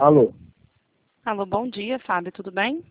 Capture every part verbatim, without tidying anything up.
Alô, Alô, bom dia, Fábio, tudo bem?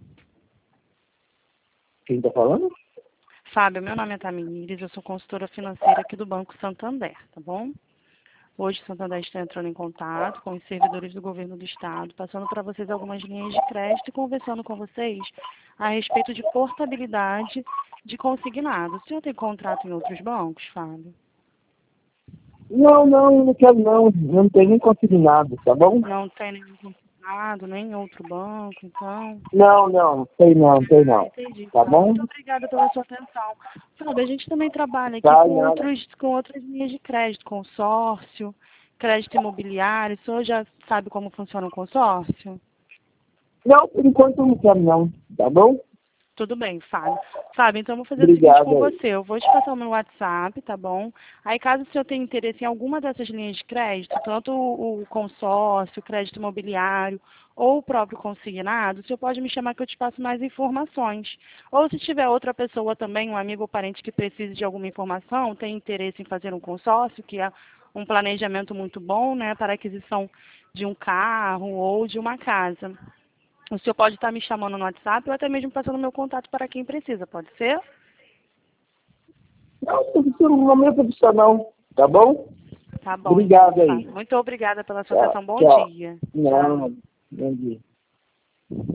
quem está falando? Fábio, meu nome é Tamires, eu sou consultora financeira aqui do Banco Santander, tá bom? Hoje o Santander está entrando em contato com os servidores do governo do estado, passando para vocês algumas linhas de crédito e conversando com vocês a respeito de portabilidade de consignado. O senhor tem contrato em outros bancos, Fábio? Não, não, eu não quero não. Eu não tenho nem consignado, tá bom? Não tem nenhum consignado, nem em outro banco, então... Não, não, sei não, sei Ah, não. entendi, Tá Fábio. bom? Muito obrigada pela sua atenção. Fábio, a gente também trabalha aqui Tá, com, nada. outros, com outras linhas de crédito, consórcio, crédito imobiliário. O senhor já sabe como funciona um consórcio? Não, por enquanto eu não quero não, tá bom? Tudo bem, Fábio. Fábio, então eu vou fazer o seguinte com Obrigado aí. você. Eu vou te passar o meu WhatsApp, tá bom? Aí, caso o senhor tenha interesse em alguma dessas linhas de crédito, tanto o o consórcio, o crédito imobiliário ou o próprio consignado, o senhor pode me chamar que eu te passo mais informações. Ou se tiver outra pessoa também, um amigo ou parente que precise de alguma informação, tem interesse em fazer um consórcio, que é um planejamento muito bom, né, para a aquisição de um carro ou de uma casa. O senhor pode estar me chamando no WhatsApp ou até mesmo passando meu contato para quem precisa, pode ser? Não, por um momento adicional, tá bom? Tá bom, então, Obrigado aí. Fábio. Muito obrigada pela sua Tchau, atenção. Bom tchau. dia. Tchau. Não, bom dia.